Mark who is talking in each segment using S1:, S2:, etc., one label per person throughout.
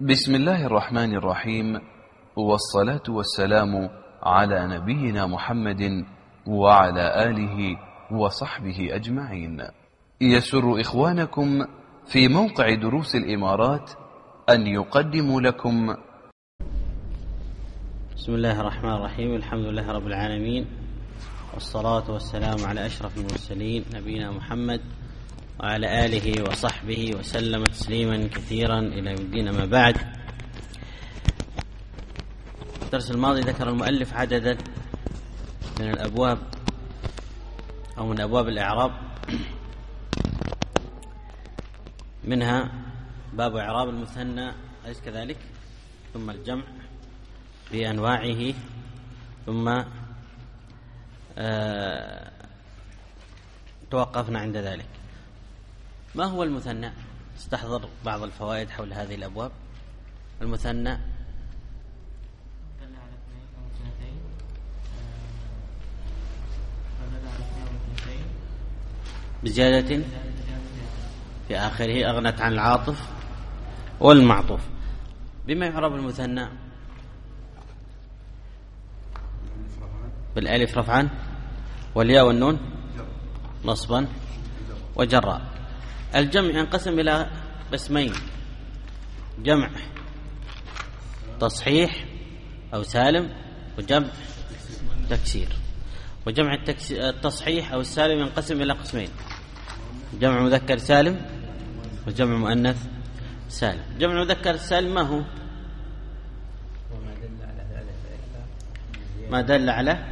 S1: بسم الله الرحمن الرحيم، والصلاة والسلام على نبينا محمد وعلى آله وصحبه أجمعين. يسر إخوانكم في موقع دروس الإمارات أن يقدموا لكم.
S2: بسم الله الرحمن الرحيم، الحمد لله رب العالمين، والصلاة والسلام على أشرف المرسلين نبينا محمد وعلى آله وصحبه وسلم تسليما كثيرا إلى يوم الدين. ما بعد، الدرس الماضي ذكر المؤلف عددا من الأبواب أو من أبواب الإعراب، منها باب إعراب المثنى أليس كذلك، ثم الجمع بأنواعه، ثم توقفنا عند ذلك. ما هو المثنى؟ استحضر بعض الفوائد حول هذه الأبواب. المثنى بزيادة في آخره أغنت عن العاطف والمعطوف. بما يعرب المثنى؟ بالالف رفعا، والياء والنون نصبا وجرا. الجمع ينقسم إلى قسمين: جمع تصحيح أو سالم، وجمع تكسير. وجمع التصحيح أو السالم ينقسم إلى قسمين: جمع مذكر سالم وجمع مؤنث سالم. جمع مذكر سالم ما هو؟ ما دل على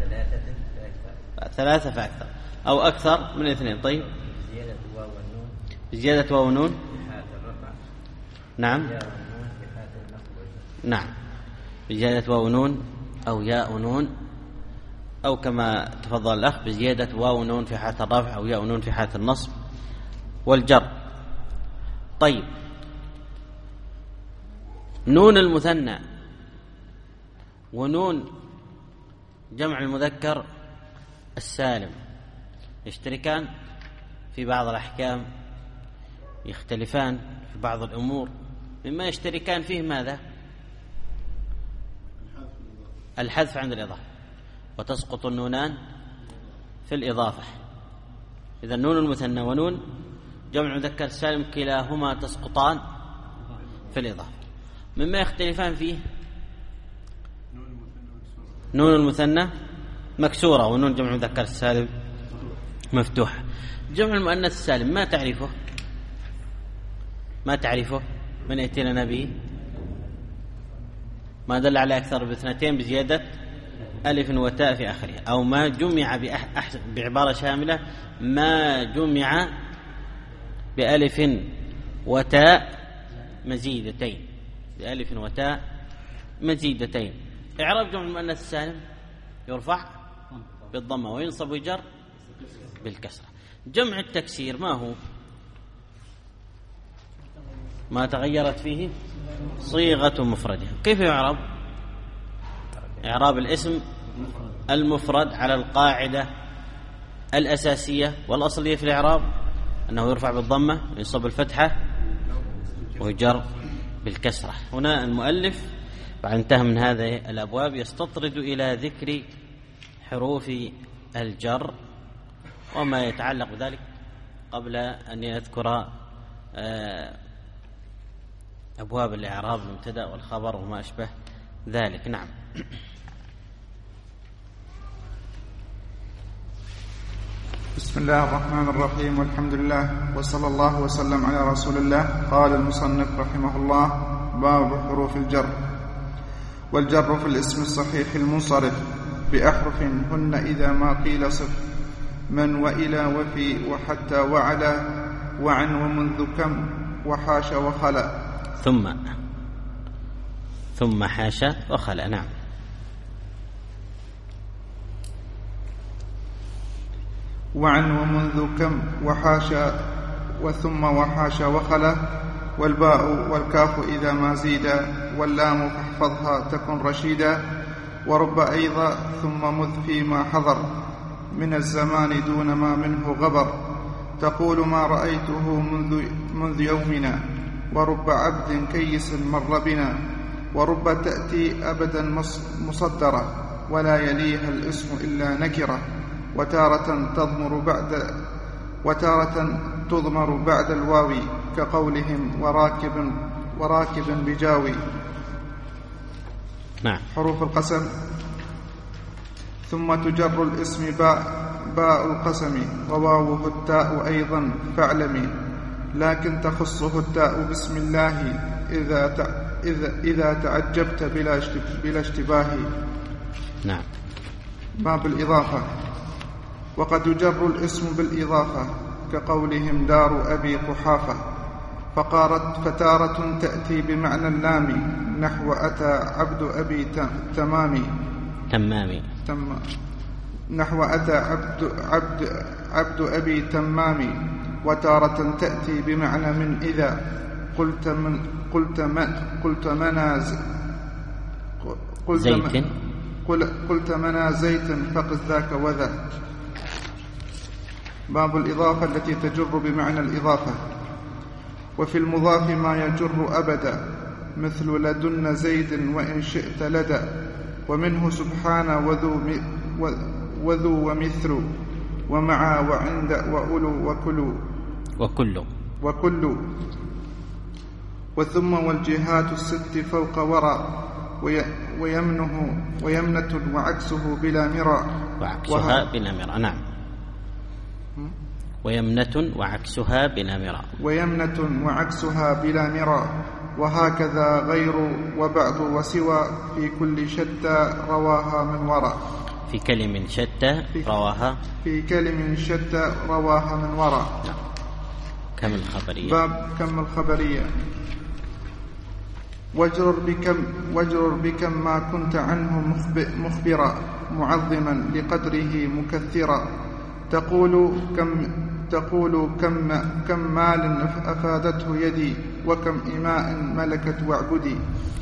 S2: ثلاثة فأكثر أو أكثر من اثنين. طيب، زيادة واو ونون. نعم نعم، بزيادة واو ونون أو ياء ونون، أو كما تفضل الأخ بزيادة واو ونون في حالة الرفع أو ياء ونون في حالة النصب والجر. طيب، نون المثنى ونون جمع المذكر السالم يشتركان في بعض الأحكام، يختلفان في بعض الأمور. مما يشتركان فيه ماذا؟ الحذف عند الإضافة، وتسقط النونان في الإضافة. إذا نون المثنى ونون جمع مذكر سالم كلاهما تسقطان في الإضافة. مما يختلفان فيه نون المثنى مكسورة، ونون جمع مذكر السالم مفتوحة. جمع المؤنث السالم ما تعرفه؟ ما تعرفه؟ من يأتي لنا به؟ ما دل على أكثر باثنتين بزيادة ألف وتاء في آخرها، أو ما جمع بعبارة شاملة ما جمع بألف وتاء مزيدتين، بألف وتاء مزيدتين. إعراب جمع المؤنث السالم: يرفع بالضمة وينصب ويجر بالكسرة. جمع التكسير ما هو؟ ما تغيرت فيه صيغة مفرده. كيف يعرب؟ إعراب الاسم المفرد على القاعدة الأساسية والأصلية في الإعراب أنه يرفع بالضمة وينصب بالفتحة ويجر بالكسرة. هنا المؤلف بعد انتهى من هذه الأبواب يستطرد إلى ذكر حروف الجر وما يتعلق بذلك قبل أن يذكر أبواب الإعراب، المبتدأ والخبر وما أشبه ذلك. نعم.
S3: بسم الله الرحمن الرحيم، والحمد لله، وصلى الله وسلم على رسول الله. قال المصنف رحمه الله: باب حروف الجر. والجر في الاسم الصحيح المنصرف بأحرف هن إذا ما قيل صف: من وإلى وفي وحتى وعلى وعن ومنذ كم وحاش وخلا.
S2: ثم حاش وخلا. نعم.
S3: وعن ومنذ كم وحاش وثم وحاش وخلا. والباء والكاف إذا ما زيدا واللام فاحفظها تكن رشيدا. ورب أيضا ثم مذ فيما حضر من الزمان دون ما منه غبر. تقول ما رأيته منذ يومنا ورب عبد كيس مر بنا، ورب تأتي أبدا مصدرة ولا يليها الاسم إلا نكرة، وتارة تضمر بعد الواو كقولهم وراكب بجاوي.
S2: نعم.
S3: حروف القسم. ثم تجر الاسم باء القسم، وواوه التاء أيضا فاعلمي، لكن تخصه التاء بسم الله إذا تعجبت بلا اشتباه. نعم. باب الإضافة. وقد يجر الاسم بالإضافة كقولهم دار أبي قحافة، فتارة تأتي بمعنى اللام نحو أتى عبد أبي تمامي نحو أتى عبد أبي تمامي، وتارة تأتي بمعنى من إذا قلت منا زيت فقد ذاك وذا. باب الإضافة التي تجر بمعنى الإضافة. وفي المضاف ما يجر أبدا، مثل لدن زيد وإن شئت لدى، ومنه سبحان وذو ومثل ومع وعند وأولو وكل وثم والجهات الست فوق وراء، ويمنة وعكسه بلا مراء.
S2: وعكسها بلا مراء. نعم. ويمنة وعكسها بلا مراء. وهكذا غير وبعض وسوى في كل شتى رواها من وراء. في كلم شتى
S3: رواها من وراء.
S2: نعم. كم الخبرية.
S3: باب كم الخبرية. واجرر بكم ما كنت عنه مخبرا، معظما لقدره مكثرا، تقول كم مال أفادته يدي، وكم إماء ملكت وعبدي.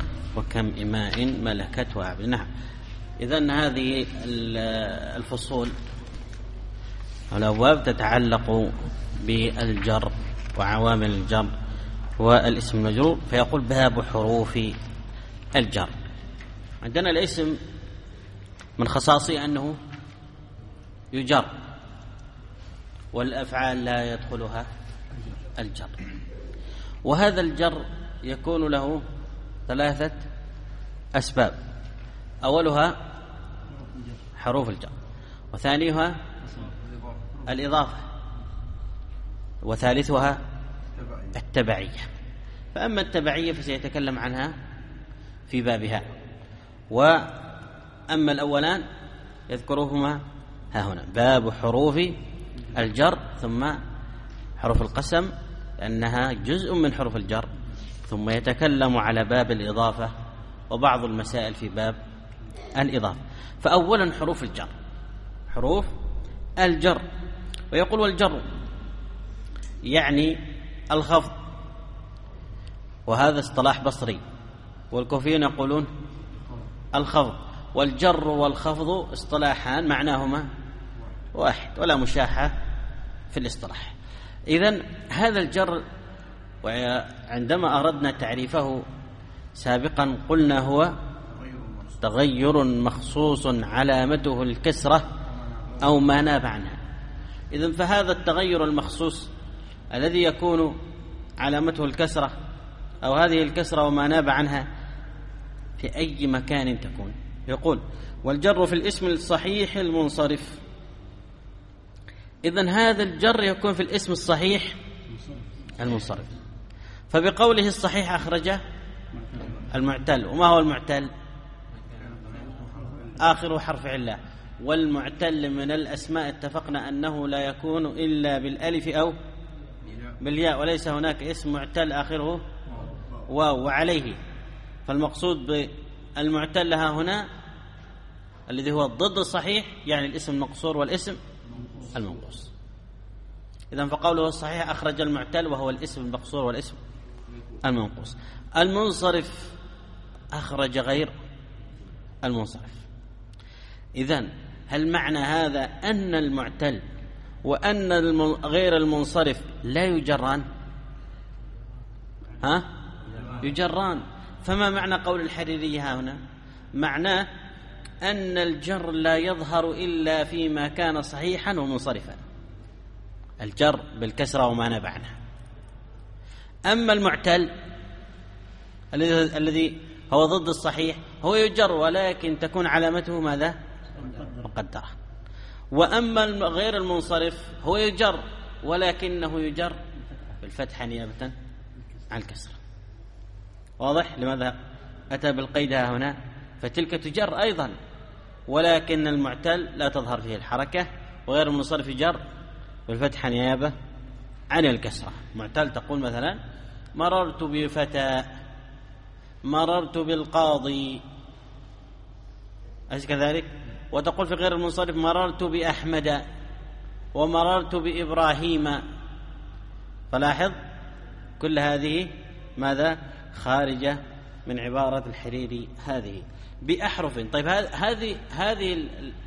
S2: نعم. إذن هذه الفصول والأبواب تتعلق بالجر وعوامل الجر والاسم المجرور. فيقول باب حروف الجر. عندنا الاسم من خصائصه أنه يجر، والأفعال لا يدخلها الجر، وهذا الجر يكون له 3 أسباب. أولها حروف الجر، وثانيها الإضافة، وثالثها التبعية. فأما التبعية فسيتكلم عنها في بابها، وأما الأولان يذكرهما ها هنا. باب حروف الجر، ثم حروف القسم لأنها جزء من حروف الجر، ثم يتكلم على باب الإضافة وبعض المسائل في باب الإضافة. فأولا حروف الجر. حروف الجر. ويقول والجر يعني الخفض، وهذا اصطلاح بصري، والكوفيون يقولون الخفض. والجر والخفض اصطلاحان معناهما واحد ولا مشاحة في الاصطلاح. إذن هذا الجر، وعندما أردنا تعريفه سابقا قلنا هو تغير مخصوص علامته الكسرة أو ما ناب عنها. إذن فهذا التغير المخصوص الذي يكون علامته الكسرة أو هذه الكسرة وما ناب عنها في أي مكان تكون. يقول والجر في الاسم الصحيح المنصرف. إذن هذا الجر يكون في الاسم الصحيح المنصرف. فبقوله الصحيح أخرج المعتل. وما هو المعتل؟ آخر حرف علة. والمعتل من الأسماء اتفقنا أنه لا يكون إلا بالألف أو بالياء، وليس هناك اسم معتل آخره واو وعليه. فالمقصود بالمعتل ها هنا الذي هو ضد الصحيح، يعني الاسم المقصور والاسم المنقوص. إذن فقوله الصحيح أخرج المعتل وهو الاسم المقصور والاسم المنقوص. المنصرف أخرج غير المنصرف. إذن هل معنى هذا أن المعتل وأن غير المنصرف لا يجران؟ يجران. فما معنى قول الحريري هنا؟ معناه أن الجر لا يظهر إلا فيما كان صحيحا ومنصرفا، الجر بالكسرة وما نبع عنها. أما المعتل الذي هو ضد الصحيح هو يجر ولكن تكون علامته ماذا؟ مقدرة. وأما غير المنصرف هو يجر ولكنه يجر بالفتحة نيابة عن الكسرة. واضح؟ لماذا أتى بالقيد هنا؟ فتلك تجر أيضا ولكن المعتل لا تظهر فيه الحركة، وغير المنصرف يجر بالفتحة نيابة عن الكسرة. معتل تقول مثلا مررت بفتى، مررت بالقاضي، أليس كذلك؟ وتقول في غير المنصرف مررت بأحمد ومررت بإبراهيم. فلاحظ كل هذه ماذا؟ خارجة من عبارة الحريري هذه بأحرف. طيب هذه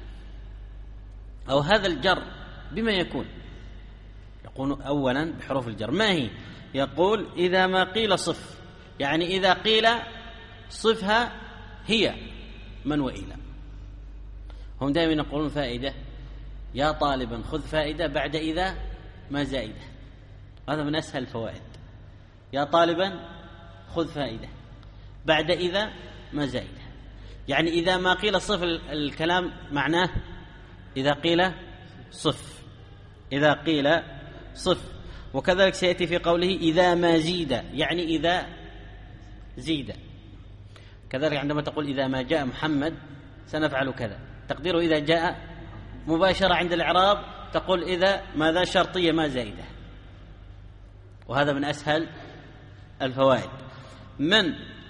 S2: أو هذا الجر بما يكون؟ يقول أولا بحروف الجر. ما هي؟ يقول إذا ما قيل صف، يعني إذا قيل صفها هي من وإلى. هم دائما يقولون فائدة، يا طالبا خذ فائدة بعد إذا ما زائدة، هذا من أسهل الفوائد. يا طالبا خذ فائدة بعد إذا ما زائدة، يعني إذا ما قيل صف الكلام معناه إذا قيل صف، إذا قيل صف. وكذلك سيأتي في قوله إذا ما زيد، يعني إذا زيد. كذلك عندما تقول إذا ما جاء محمد سنفعل كذا، تقديره إذا جاء مباشرة. عند الإعراب تقول إذا ماذا؟ شرطية ما زائدة. وهذا من أسهل الفوائد. من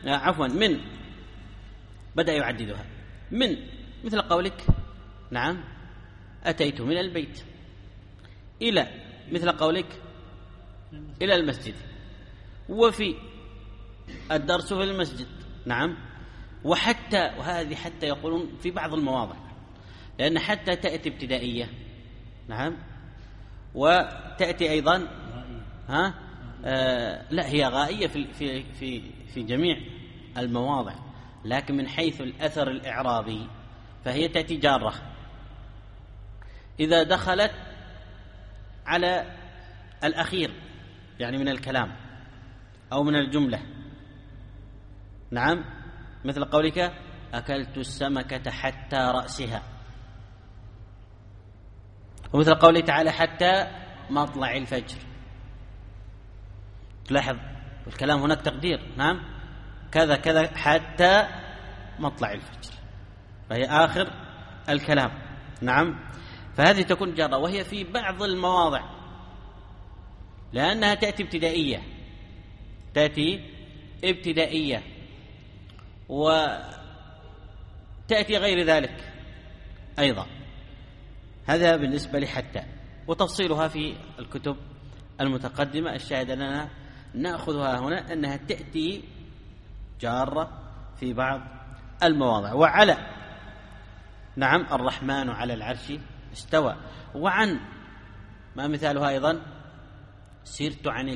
S2: بدأ يعددها. من مثل قولك نعم أتيت من البيت، إلى مثل قولك إلى المسجد، وفي الدرس في المسجد، نعم. وحتى، وهذه حتى يقولون في بعض المواضع، لأن حتى تأتي ابتدائية، نعم، وتأتي أيضا لا هي غائية في جميع المواضع، لكن من حيث الأثر الإعرابي فهي تأتي جارة إذا دخلت على الأخير، يعني من الكلام أو من الجملة، نعم. مثل قولك أكلت السمكة حتى رأسها، ومثل قوله تعالى حتى مطلع الفجر. تلاحظ الكلام هناك تقدير، نعم، كذا كذا حتى مطلع الفجر، فهي آخر الكلام، نعم. فهذه تكون جارة، وهي في بعض المواضع لأنها تأتي ابتدائية، وتأتي غير ذلك أيضا. هذا بالنسبة لحتى، وتفصيلها في الكتب المتقدمة. الشاهد أننا نأخذها هنا أنها تأتي جارة في بعض المواضع. وعلى، نعم، الرحمن على العرش استوى. وعن، ما مثالها أيضا؟ سرت عن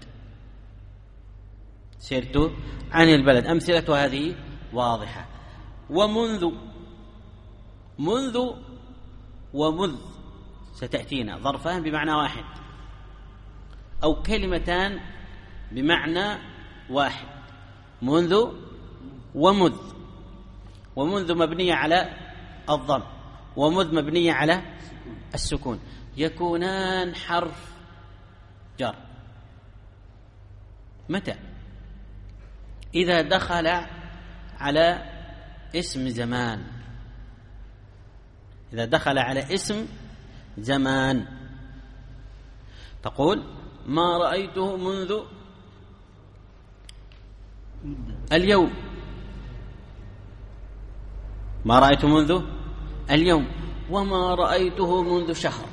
S2: البلد. أمثلة هذه واضحة. ومنذ، ومذ ستأتينا ظرفان بمعنى واحد أو كلمتان بمعنى واحد، منذ ومذ. ومنذ مبنية على الضم، ومذ مبنية على السكون، يكونان حرف جر. متى؟ إذا دخل على اسم زمان، إذا دخل على اسم زمان. تقول ما رأيته منذ اليوم، ما رأيته منذ اليوم، وما رأيته منذ شهر.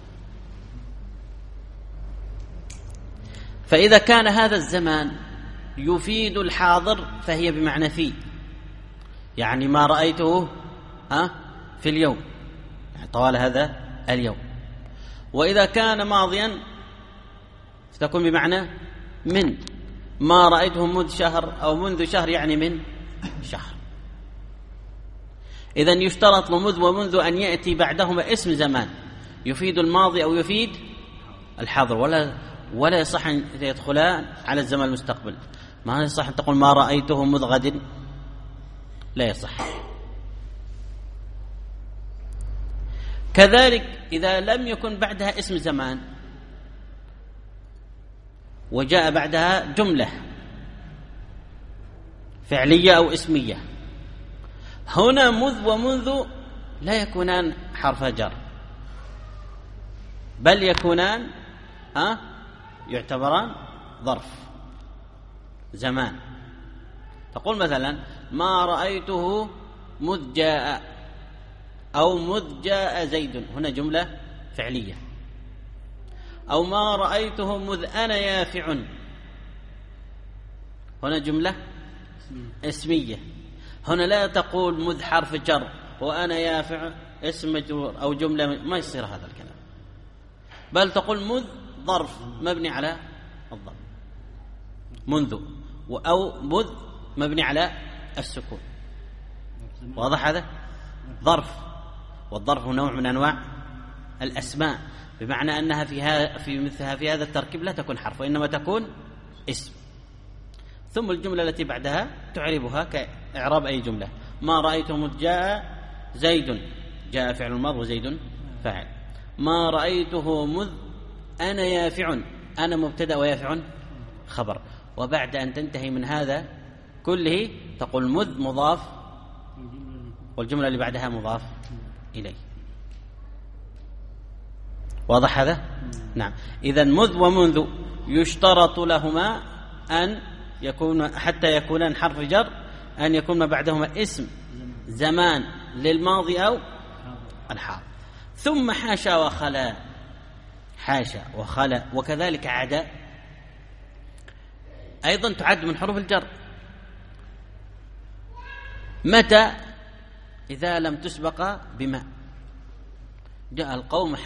S2: فإذا كان هذا الزمان يفيد الحاضر فهي بمعنى في، يعني ما رأيته في اليوم، يعني طوال هذا اليوم. وإذا كان ماضيا ستكون بمعنى من، ما رأيته منذ شهر أو منذ شهر يعني من شهر. إذن يشترط لمذ ومنذ أن يأتي بعدهما اسم زمان يفيد الماضي أو يفيد الحاضر، ولا يصح أن يدخلان على الزمان المستقبل. ما يصح أن تقول ما رأيته منذ غد، لا يصح. كذلك إذا لم يكن بعدها اسم زمان وجاء بعدها جملة فعلية أو اسمية، هنا مذ ومنذ لا يكونان حرف جر، بل يكونان يعتبران ظرف زمان. تقول مثلا ما رأيته مذ جاء، أو مذ جاء زيد، هنا جملة فعلية. أو ما رأيته مذ أنا يافع، هنا جملة اسمية. هنا لا تقول مذ حرف جر وأنا يافع اسم مجرور أو جملة، ما يصير هذا الكلام، بل تقول مذ ظرف مبني على الضم، منذ، أو مذ مبني على السكون. واضح هذا؟ ظرف، والظرف نوع من أنواع الأسماء، بمعنى أنها في مثلها في هذا التركيب لا تكون حرف وإنما تكون اسم. ثم الجملة التي بعدها تعربها كإعراب أي جملة. ما رأيته مذ جاء زيد، جاء فعل الماضي وزيد فاعل. ما رأيته مذ أنا يافع، أنا مبتدأ ويافع خبر. وبعد أن تنتهي من هذا كله تقول مذ مضاف والجملة اللي بعدها مضاف إليه. واضح هذا؟ نعم. إذن مذ ومنذ يشترط لهما أن يكون حتى يكونان حرف جر أن يكون ما بعدهما اسم زمان للماضي أو الحاضر. ثم حاشا وخلا، حاشا وخلا وكذلك عدا أيضا تعد من حروف الجر. متى؟ إذا لم تسبق بما. جاء القوم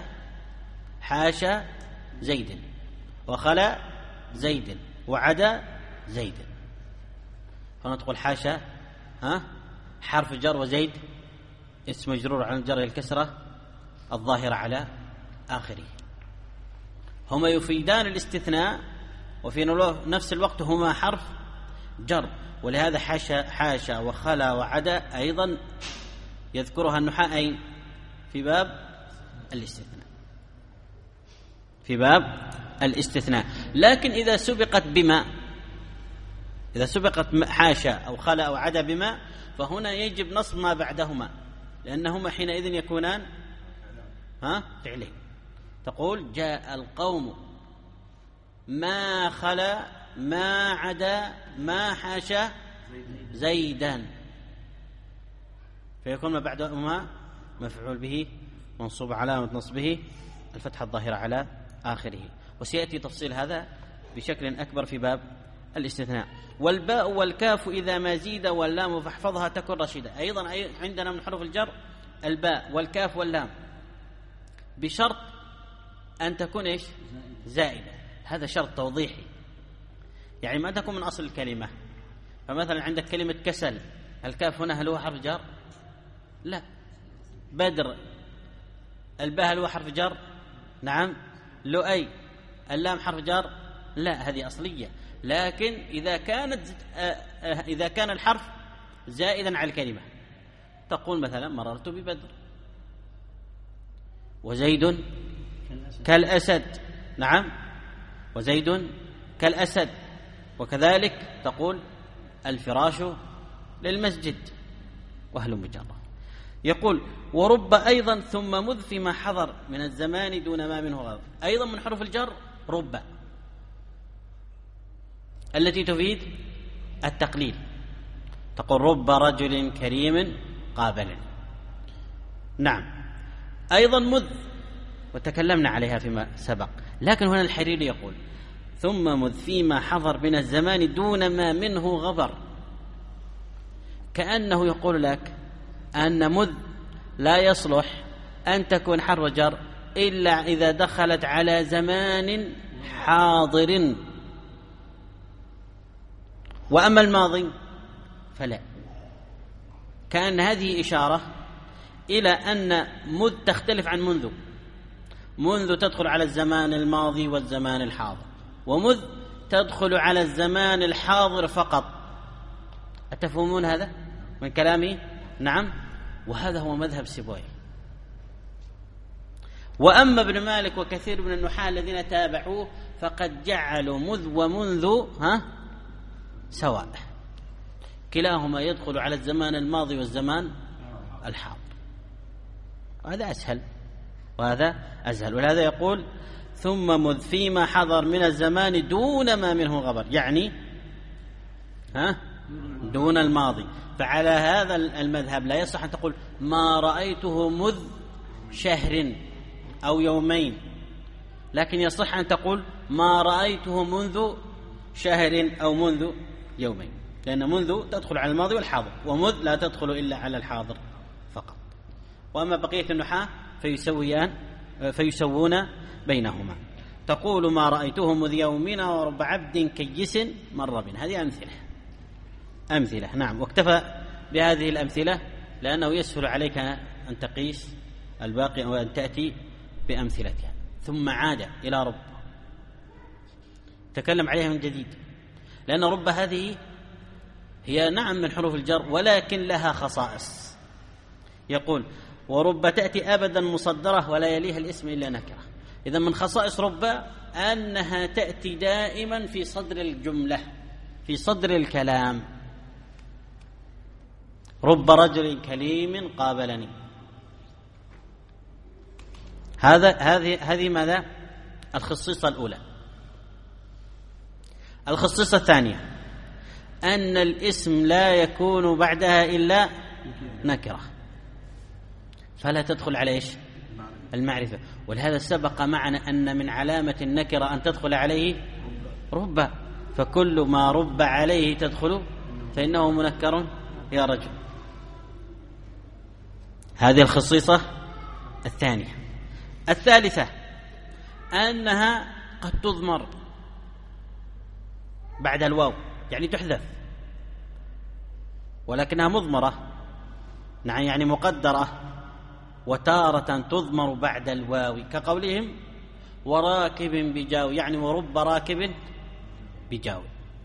S2: حاشا زيد، وخلا زيد، وعدا زيد. هنا تقول حاشا حرف جر وزيد اسم مجرور عن الجر الكسرة الظاهرة على آخره. هما يفيدان الاستثناء وفي نفس الوقت هما حرف جر، ولهذا حاشا وخلا وعدا أيضا يذكرها النحاة أين؟ في باب الاستثناء، في باب الاستثناء. لكن إذا سبقت بما، إذا سبقت حاشا أو خلا أو عدا بما، فهنا يجب نصب ما بعدهما، لأنهما حينئذ يكونان فعلين. تقول جاء القوم ما خلا ما عدا ما حاشا زيدا، فيكون ما بعدهما مفعول به منصوب علامة نصبه الفتحة الظاهرة على آخره. وسيأتي تفصيل هذا بشكل أكبر في باب الاستثناء. والباء والكاف إذا ما زيد واللام فاحفظها تكن رشيدة. أيضا عندنا من حروف الجر الباء والكاف واللام، بشرط أن تكون إيش؟ زائدة. هذا شرط توضيحي، يعني ما تكون من أصل الكلمة. فمثلا عندك كلمة كسل، الكاف هنا هل هو حرف جر؟ لا. بدر، الباء هل هو حرف جر؟ نعم. لؤي، اللام حرف جر؟ لا، هذه أصلية. لكن إذا كان الحرف زائدا على الكلمة، تقول مثلا مررت ببدر، وزيد كالأسد. نعم، وزيد كالأسد. وكذلك تقول الفراش للمسجد، وهل مجرد. يقول ورب أيضا ثم مذ فيما حضر من الزمان دون ما منه غير. أيضا من حروف الجر رب التي تفيد التقليل. تقول رب رجل كريم قابل. نعم. أيضا مذ وتكلمنا عليها فيما سبق، لكن هنا الحريري يقول ثم مذ فيما حضر من الزمان دون ما منه غبر، كأنه يقول لك أن مذ لا يصلح أن تكون حرف جر إلا إذا دخلت على زمان حاضر. وأما الماضي فلا، كأن هذه إشارة إلى أن مذ تختلف عن منذ تدخل على الزمان الماضي والزمان الحاضر، ومذ تدخل على الزمان الحاضر فقط. أتفهمون هذا من كلامي؟ نعم. وهذا هو مذهب سيبويه. وأما ابن مالك وكثير من النحاة الذين تابعوه فقد جعلوا مذ ومنذ سواء، كلاهما يدخل على الزمان الماضي والزمان الحاضر، وهذا أسهل. ولهذا يقول ثم مذ فيما حضر من الزمان دون ما منه غبر، يعني دون الماضي. فعلى هذا المذهب لا يصح أن تقول ما رأيته مذ شهر أو يومين، لكن يصح أن تقول ما رأيته منذ شهر أو منذ يومين، لأن منذ تدخل على الماضي والحاضر، ومذ لا تدخل إلا على الحاضر فقط. وأما بقية النحاة فيسوون بينهما. تقول ما رأيته مذ يومنا ورب عبد كيس مر بنا. هذه أمثلة. نعم. واكتفى بهذه الأمثلة لأنه يسهل عليك أن تقيس الباقي أو أن تأتي بأمثلتها. ثم عاد إلى رب، تكلم عليها من جديد، لأن رب هذه هي نعم من حروف الجر ولكن لها خصائص. يقول ورب تأتي أبدا مصدرة ولا يليها الاسم إلا نكرة. إذا من خصائص رب أنها تأتي دائما في صدر الجملة، في صدر الكلام. رب رجل كليم قابلني. هذه ماذا؟ الخصيصة الأولى. الخصيصة الثانية أن الاسم لا يكون بعدها إلا نكرة، فلا تدخل على إيش؟ المعرفة. ولهذا سبق معنا أن من علامة النكرة أن تدخل عليه رب، فكل ما رب عليه تدخل فإنه منكر يا رجل. هذه الخصيصة الثانية. الثالثة أنها قد تضمر بعد الواو، يعني تحذف، ولكنها مضمرة، نعم يعني مقدرة. وتارة تضمر بعد الواو كقولهم وراكب بجاو، يعني ورب راكب بجاو.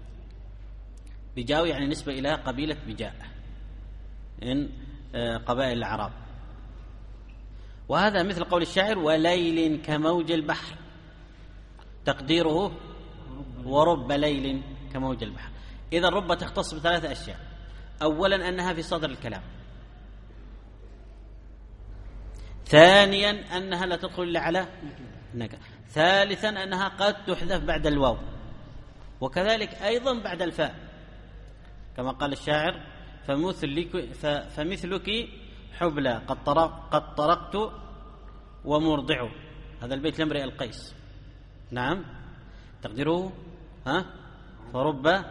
S2: بجاو يعني نسبة إلى قبيلة بجاء من قبائل العرب. وهذا مثل قول الشاعر وليل كموج البحر، تقديره ورب ليل كموج البحر. إذا رب تختص بثلاثة أشياء: أولا أنها في صدر الكلام، ثانيا أنها لا تدخل إلا على نكرة، ثالثا أنها قد تحذف بعد الواو، وكذلك أيضا بعد الفاء، كما قال الشاعر فمثلك حبلى قد طرقت ومرضع. هذا البيت لامرئ القيس. نعم تقديره فرب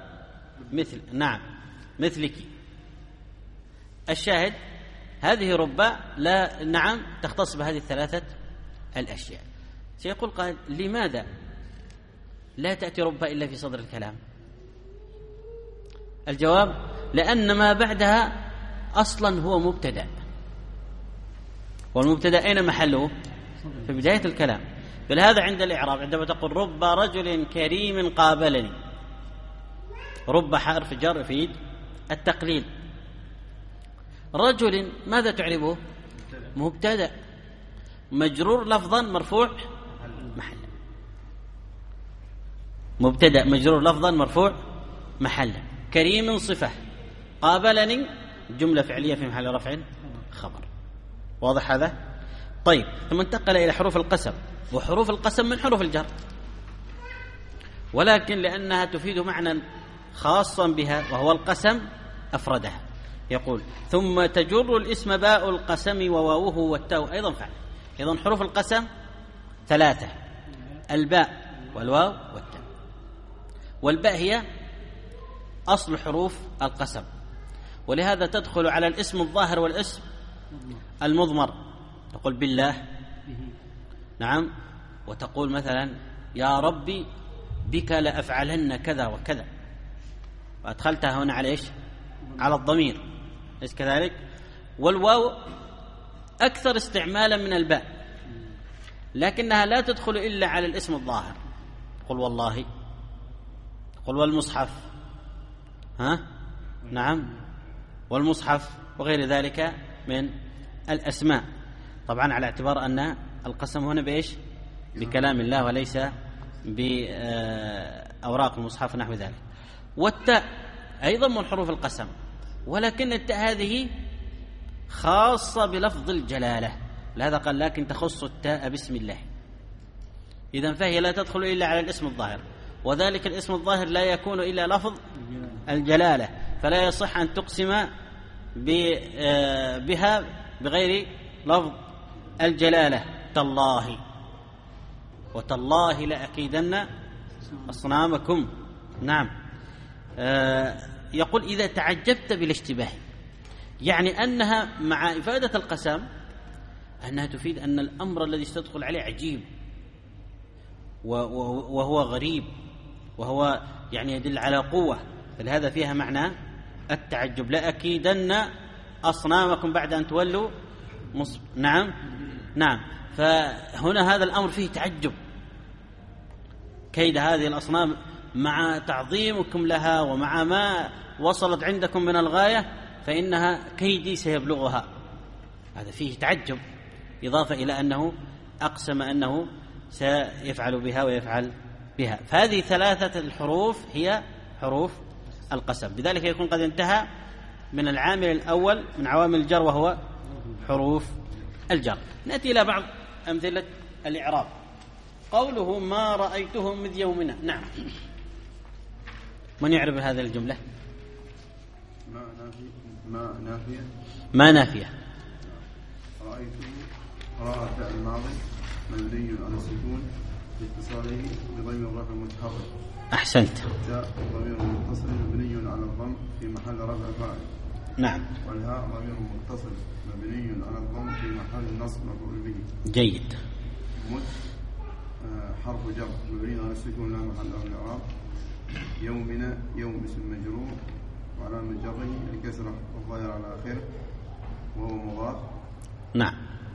S2: مثلك. الشاهد هذه رب لا نعم تختص بهذه الثلاثة الأشياء. سيقول قائل لماذا لا تأتي رب إلا في صدر الكلام؟ الجواب لأن ما بعدها أصلا هو مبتدأ، والمبتدأ أين محله؟ في بداية الكلام. فلهذا عند الإعراب عندما تقول رب رجل كريم قابلني، رب حرف جر يفيد التقليل. رجل ماذا تعربه؟ مبتدأ مجرور لفظا مرفوع محلا. مبتدأ مجرور لفظا مرفوع محلا. كريم صفة، قابلني جملة فعلية في محل رفع خبر. واضح هذا؟ طيب، ثم انتقل إلى حروف القسم، وحروف القسم من حروف الجر، ولكن لأنها تفيد معنى خاصا بها وهو القسم أفردها. يقول ثم تجر الاسم باء القسم وواوه والتاء أيضا فعل. أيضا حروف القسم ثلاثة: الباء والواو والتاء. والباء هي أصل حروف القسم، ولهذا تدخل على الاسم الظاهر والاسم المضمر. تقول بالله، نعم، وتقول مثلا يا ربي بك لأفعلن كذا وكذا. وأدخلتها هنا على إيش؟ على الضمير، ليس كذلك؟ والواو أكثر استعمالا من الباء، لكنها لا تدخل إلا على الاسم الظاهر. قل والله، قل والمصحف، نعم، والمصحف وغير ذلك من الأسماء، طبعا على اعتبار أن القسم هنا بإيش؟ بكلام الله وليس بأوراق المصحف نحو ذلك. والتاء أيضا من حروف القسم، ولكن التاء هذه خاصة بلفظ الجلالة، لهذا قال لكن تخص التاء باسم الله. إذن فهي لا تدخل إلا على الاسم الظاهر، وذلك الاسم الظاهر لا يكون إلا لفظ الجلالة، فلا يصح أن تقسم بها بغير لفظ الجلالة. تالله، وتالله لأكيدن أصنامكم. نعم. يقول إذا تعجبت بالاشتباه، يعني أنها مع إفادة القسم أنها تفيد أن الأمر الذي ستدخل عليه عجيب وهو غريب، وهو يعني يدل على قوة، فلهذا فيها معنى التعجب. لأكيدن أصنامكم بعد أن تولوا نعم نعم. فهنا هذا الأمر فيه تعجب، كيد هذه الأصنام مع تعظيمكم لها ومع ما وصلت عندكم من الغاية، فإنها كيدي سيبلغها. هذا فيه تعجب، إضافة إلى أنه أقسم أنه سيفعل بها ويفعل بها. فهذه ثلاثة الحروف هي حروف القسم، بذلك يكون قد انتهى من العامل الأول من عوامل الجر وهو حروف الجر. نأتي إلى بعض أمثلة الإعراب. قوله ما رأيتهم مذ يومنا. نعم، من يعرف هذه الجملة؟ ما نافية.
S4: رأيته، راء فعل ماضي مبني على السكون لاتصاله بضمير الرفع المتحرك.
S2: أحسنت.
S4: تاء ضمير متصل مبني على الضم في محل رفع فاعل.
S2: نعم.
S4: والهاء ضمير متصل مبني على الضم في محل نصب مفعول به.
S2: جيد.
S4: مت حرف جر مبني على السكون لا محل له من الإعراب. يومنا يوم اسم مجرور وعلامة جره الكسرة الظاهرة على آخره وهو مضاف.
S2: نعم.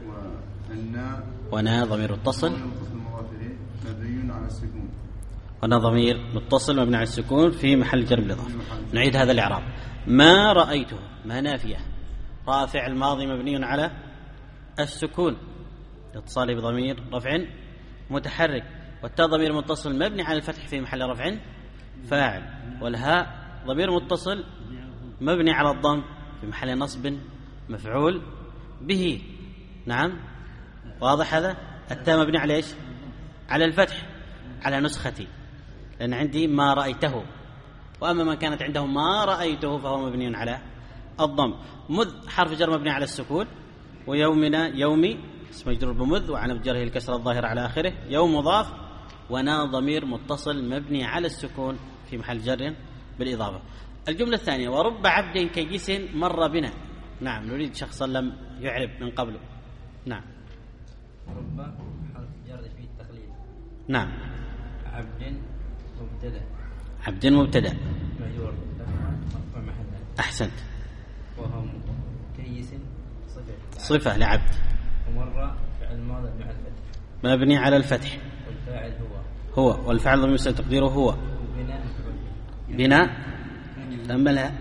S2: ونا ضمير متصل
S4: مبني على السكون.
S2: ونا ضمير متصل مبني على السكون في محل جر بالإضافة. نعيد هذا الإعراب. ما رأيته، ما نافية، راء فعل ماضي مبني على السكون اتصاله بضمير رفع متحرك، والتاء ضمير متصل مبني على الفتح في محل رفع فاعل، والهاء ضمير متصل مبني على الضم في محل نصب مفعول به. نعم، واضح هذا؟ التاء مبني على ايش؟ على الفتح على نسختي، لأن عندي ما رأيته، وأما من كانت عنده ما رأيته فهو مبني على الضم. مذ حرف جر مبني على السكون، ويومنا يومي اسم مجرور بمذ وعلامة جره الكسرة الظاهرة على آخره، يوم مضاف، ونا ضمير متصل مبني على السكون في محل جر بالإضافة. الجملة الثانية ورب عبد كيس مر بنا. نعم، نريد شخصا لم يعرب من قبله. نعم.
S5: رب حرف جر في التقليد.
S2: نعم.
S5: عبد مبتدأ.
S2: عبد مبتدأ
S5: مجرور مرفوع محلا.
S2: أحسنت.
S5: وهم كيس
S2: صفة لعبد.
S5: ومر فعل ماضي مع الفتح
S2: مبني على الفتح،
S5: والفاعل
S2: هو والفعل ضمير مستتر تقديره هو. بناء تأملها.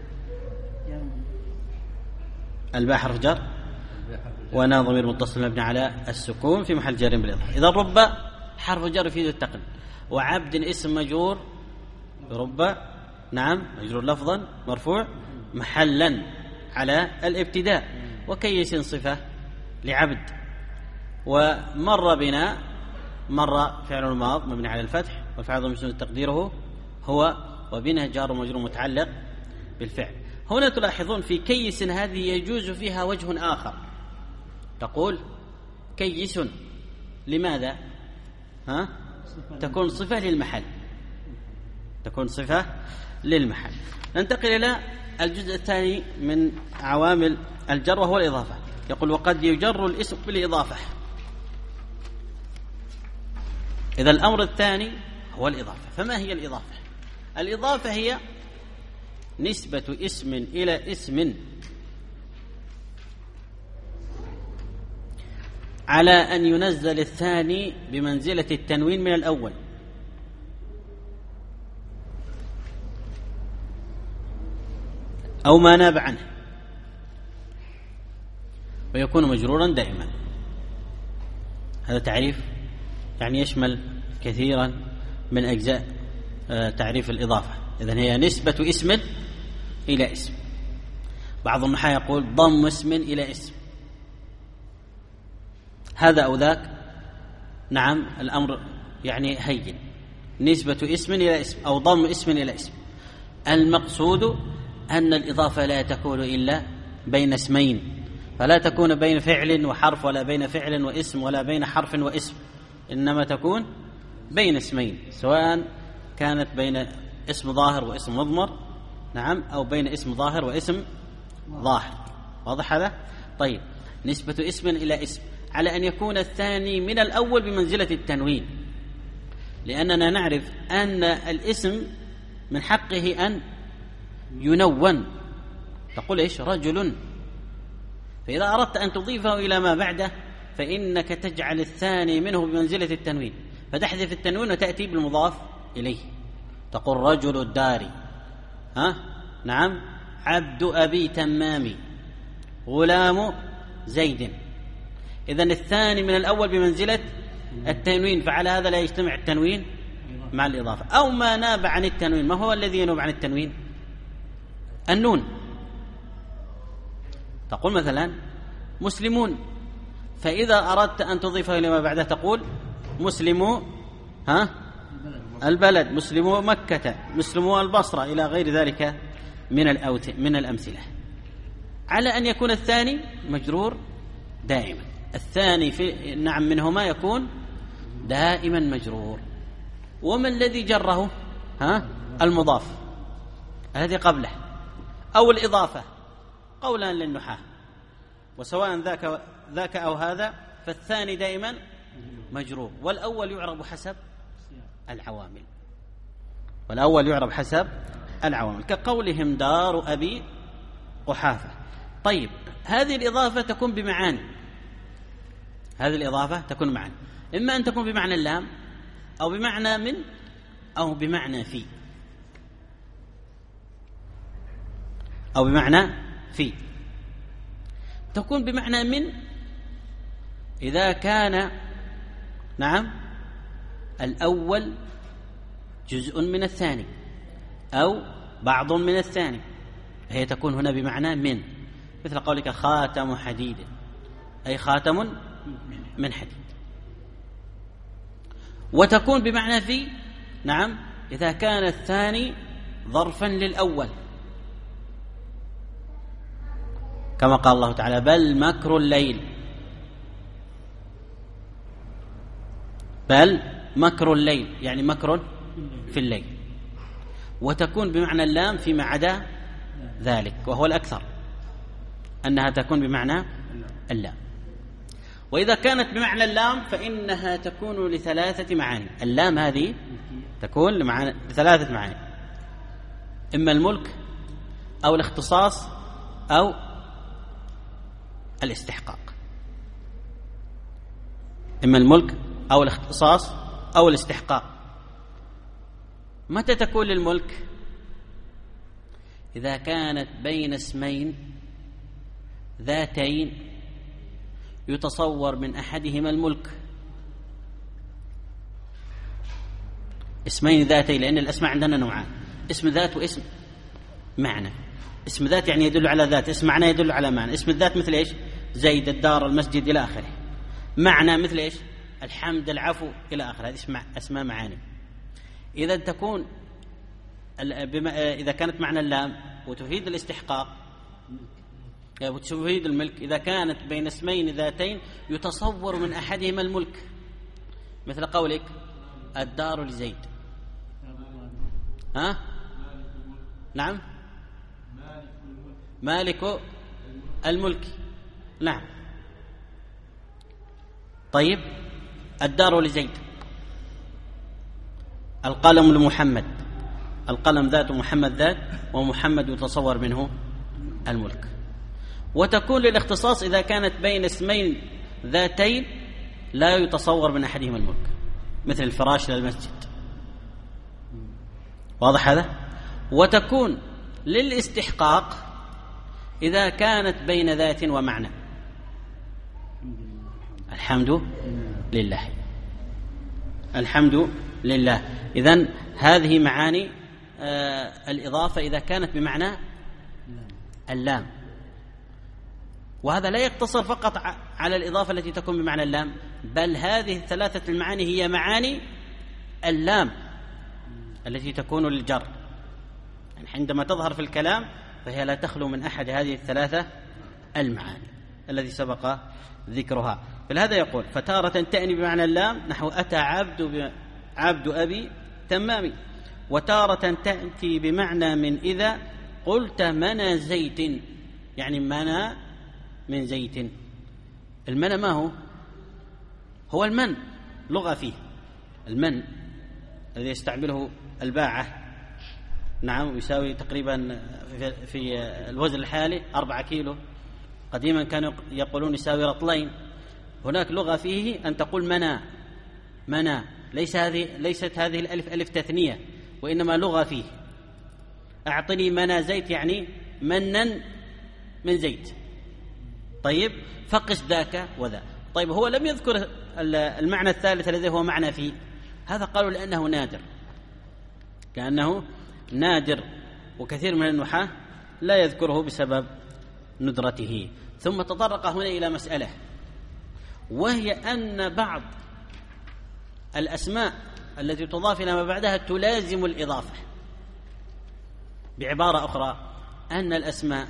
S2: الباء حرف جر ونا ضمير متصل مبني على السكون في محل جر بالإضافة. إذا رب حرف جر يفيد التقليد، وعبد اسم مجرور برب، نعم، مجرور لفظا مرفوع محلا على الابتداء، وكيس صفة لعبد. ومر بنا، مر فعل الماض مبني على الفتح والفعل ضمير مستتر تقديره هو، وبنا جار ومجرور متعلق بالفعل. هنا تلاحظون في كيس هذه يجوز فيها وجه آخر، تقول كيس لماذا؟ تكون صفة للمحل، تكون صفة للمحل. ننتقل إلى الجزء الثاني من عوامل الجر وهو الإضافة. يقول وقد يجر الاسم بالإضافة. إذا الأمر الثاني هو الإضافة. فما هي الإضافة؟ الإضافة هي نسبة اسم إلى اسم على أن ينزل الثاني بمنزلة التنوين من الأول، أو ما ناب عنه، ويكون مجرورا دائما. هذا تعريف يعني يشمل كثيرا من أجزاء تعريف الإضافة. إذن هي نسبة اسم إلى اسم. بعض النحاة يقول ضم اسم إلى اسم، هذا أو ذاك. نعم، الأمر يعني هين، نسبة اسم إلى اسم أو ضم اسم إلى اسم. المقصود أن الإضافة لا تكون إلا بين اسمين، فلا تكون بين فعل وحرف، ولا بين فعل واسم، ولا بين حرف واسم، إنما تكون بين اسمين، سواء كانت بين اسم ظاهر واسم مضمر، نعم، أو بين اسم ظاهر واسم ظاهر. واضح هذا؟ طيب، نسبة اسم إلى اسم على أن يكون الثاني من الأول بمنزلة التنوين، لأننا نعرف أن الاسم من حقه أن ينون. تقول إيش؟ رجل. فإذا أردت أن تضيفه إلى ما بعده فإنك تجعل الثاني منه بمنزلة التنوين، فتحذف التنوين وتأتي بالمضاف إليه. تقول رجل الدار، نعم، عبد أبي تمامي، غلام زيد. إذن الثاني من الأول بمنزلة التنوين، فعلى هذا لا يجتمع التنوين مع الإضافة. أو ما ناب عن التنوين. ما هو الذي ينوب عن التنوين؟ النون. تقول مثلا مسلمون، فإذا أردت أن تضيفه إلى ما بعده تقول مسلمو البلد، مسلمو مكة، مسلمو البصرة، إلى غير ذلك من الأمثلة، على أن يكون الثاني مجرور دائما. الثاني في نعم منهما يكون دائما مجرور. وما الذي جره؟ المضاف الذي قبله أو الإضافة، قولا للنحاة. وسواء ذاك أو هذا، فالثاني دائما مجرور، والأول يعرب حسب العوامل. والأول يعرب حسب العوامل، كقولهم دار أبي قحافة. طيب، هذه الإضافة تكون بمعاني. هذه الإضافة تكون معاني، إما أن تكون بمعنى اللام، أو بمعنى من، أو بمعنى في، أو بمعنى في. تكون بمعنى من إذا كان نعم الأول جزء من الثاني أو بعض من الثاني، هي تكون هنا بمعنى من، مثل قولك خاتم حديد، أي خاتم من حديد. وتكون بمعنى في، نعم، إذا كان الثاني ظرفا للأول، كما قال الله تعالى بل مكر الليل، بل مكر الليل يعني مكر في الليل. وتكون بمعنى اللام فيما عدا ذلك، وهو الأكثر أنها تكون بمعنى اللام. وإذا كانت بمعنى اللام فإنها تكون لثلاثة معاني. اللام هذه تكون لثلاثة معاني، إما الملك أو الاختصاص أو الاستحقاق. إما الملك أو الاختصاص أو الاستحقاق. متى تكون للملك؟ إذا كانت بين اسمين ذاتين يتصور من أحدهما الملك. اسمين ذاتين، لأن الأسماء عندنا نوعان، اسم ذات واسم معنى. اسم ذات يعني يدل على ذات، اسم معنى يدل على معنى. اسم الذات مثل إيش؟ زيد، الدار، المسجد، إلى آخره. معنى مثل إيش؟ الحمد، العفو، إلى آخره. هذه أسماء معاني. إذا تكون إذا كانت معنى اللام وتفيد الاستحقاق وتفيد الملك، إذا كانت بين اسمين ذاتين يتصور من أحدهما الملك، مثل قولك الدار لزيد. نعم، مالك الملك. نعم. طيب، الدار لزيد، القلم لمحمد، القلم ذات ومحمد ذات، ومحمد يتصور منه الملك. وتكون للاختصاص إذا كانت بين اسمين ذاتين لا يتصور من أحدهما الملك، مثل الفراش للمسجد، واضح هذا؟ وتكون للاستحقاق إذا كانت بين ذات ومعنى، الحمد لله، الحمد لله. إذن هذه معاني الإضافة إذا كانت بمعنى اللام. وهذا لا يقتصر فقط على الإضافة التي تكون بمعنى اللام، بل هذه الثلاثة المعاني هي معاني اللام التي تكون للجر، يعني عندما تظهر في الكلام فهي لا تخلو من أحد هذه الثلاثة المعاني الذي سبق ذكرها. فلهذا يقول فتارة تأني بمعنى اللام نحو أتى عبد أبي تمامي، وتارة تأتي بمعنى من إذا قلت منى زيت، يعني منى من زيت. المنى ما هو المن، لغة فيه المن الذي يستعمله الباعة، نعم، يساوي تقريبا في الوزن الحالي 4 كيلو، قديما كانوا يقولون يساوي رطلين. هناك لغة فيه أن تقول منى، منى، ليست هذه الألف ألف تثنية، وإنما لغة فيه. أعطني منى زيت يعني منا من زيت. طيب فقس ذاك وذا. طيب هو لم يذكر المعنى الثالث الذي هو معنى فيه، هذا قالوا لأنه نادر، كأنه نادر، وكثير من النحاة لا يذكره بسبب ندرته. ثم تطرق هنا إلى مسألة، وهي أن بعض الأسماء التي تضاف إلى ما بعدها تلازم الإضافة. بعبارة أخرى أن الأسماء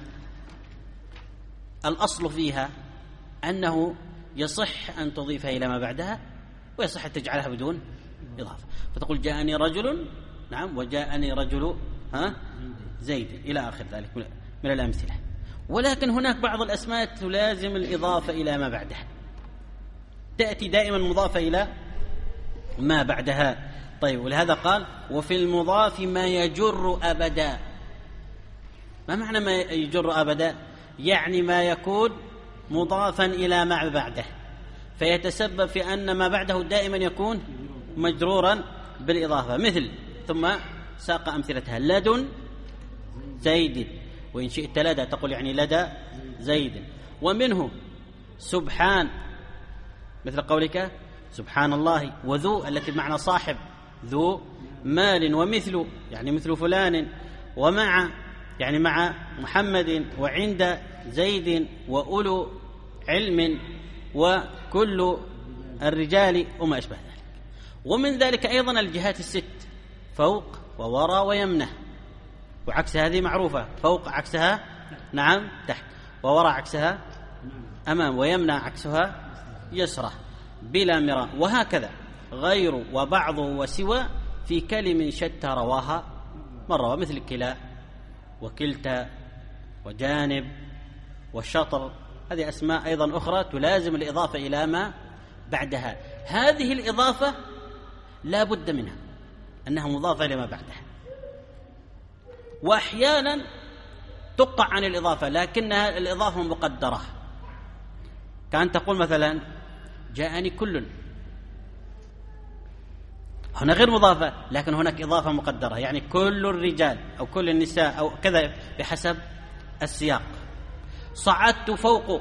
S2: الأصل فيها أنه يصح أن تضيف إلى ما بعدها، ويصح أن تجعلها بدون إضافة، فتقول جاءني رجل، نعم، وجاءني رجل زيد إلى آخر ذلك من الأمثلة. ولكن هناك بعض الأسماء تلازم الإضافة إلى ما بعدها، تأتي دائما مضافة إلى ما بعدها. طيب ولهذا قال وفي المضاف ما يجر أبدا. ما معنى ما يجر أبدا؟ يعني ما يكون مضافا إلى ما بعده، فيتسبب في أن ما بعده دائما يكون مجرورا بالإضافة. مثل ثم ساق أمثلتها لدن زيد، وإن شئت لدى تقول يعني لدى زيد. ومنه سبحان، مثل قولك سبحان الله، وذو التي بمعنى صاحب، ذو مال، ومثل يعني مثل فلان، ومع يعني مع محمد، وعند زيد، وأولو علم، وكل الرجال، وما أشبه ذلك. ومن ذلك أيضا الجهات الست، فوق ووراء ويمنه، وعكس هذه معروفة، فوق عكسها نعم تحت، ووراء عكسها أمام، ويمنى عكسها يسرى بلا مراء. وهكذا غير وبعض وسوى في كلم شتى رواها مرة، مثل كلا وكلتا وجانب والشطر، هذه أسماء أيضا أخرى تلازم الإضافة إلى ما بعدها. هذه الإضافة لا بد منها أنها مضافة إلى ما بعدها، وأحيانا تقطع عن الإضافة لكنها الإضافة مقدرة، كأن تقول مثلا جاءني كل، هنا غير مضافة لكن هناك إضافة مقدرة، يعني كل الرجال أو كل النساء أو كذا بحسب السياق. صعدت فوق،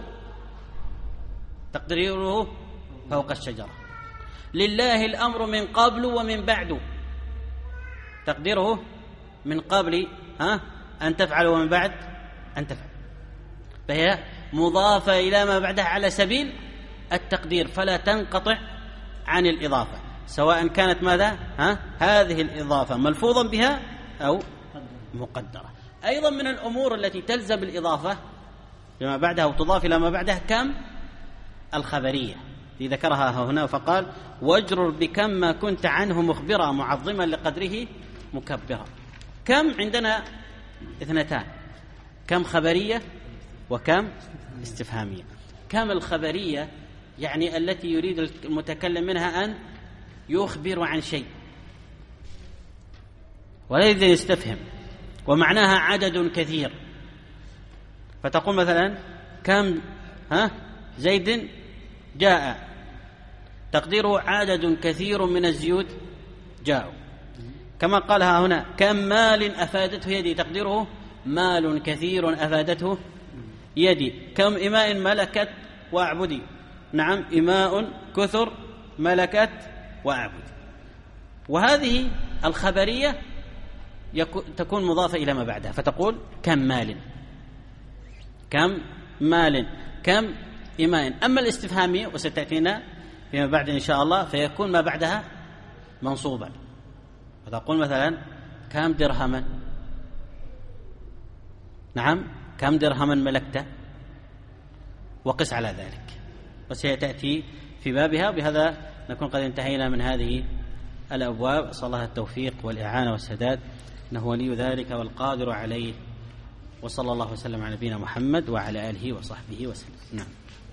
S2: تقديره فوق الشجرة. لله الأمر من قبل ومن بعد، تقديره من قبل أن تفعل ومن بعد أن تفعل، فهي مضافة إلى ما بعدها على سبيل التقدير، فلا تنقطع عن الإضافة، سواء كانت ماذا هذه الإضافة ملفوظا بها أو مقدرة. أيضا من الأمور التي تلزم الإضافة لما بعدها وتضاف إلى ما بعدها كم الخبرية، ذكرها هنا فقال واجرر بكم ما كنت عنه مخبرا معظما لقدره مكبرا. كم عندنا اثنتان، كم خبرية وكم استفهامية. كم الخبرية يعني التي يريد المتكلم منها أن يخبر عن شيء، وليس يستفهم، ومعناها عدد كثير. فتقول مثلا كم زيد جاء، تقديره عدد كثير من الزيود جاءوا. كما قالها هنا كم مال أفادته يدي، تقديره مال كثير أفادته يدي. كم إماء ملكت وأعبدي، نعم إماء كثر ملكت وأعبد. وهذه الخبرية تكون مضافة إلى ما بعدها، فتقول كم مال، كم مال، كم إماء. أما الاستفهامية وستأتينا فيما بعد إن شاء الله فيكون ما بعدها منصوبا، فتقول مثلا كم درهما، نعم كم درهما ملكته، وقس على ذلك، وسيتأتي في بابها. بهذا نكون قد انتهينا من هذه الأبواب. أسأل الله التوفيق والإعانة والسداد، إنه ولي ذلك والقادر عليه. وصلى الله وسلم على نبينا محمد وعلى آله وصحبه وسلم. نعم.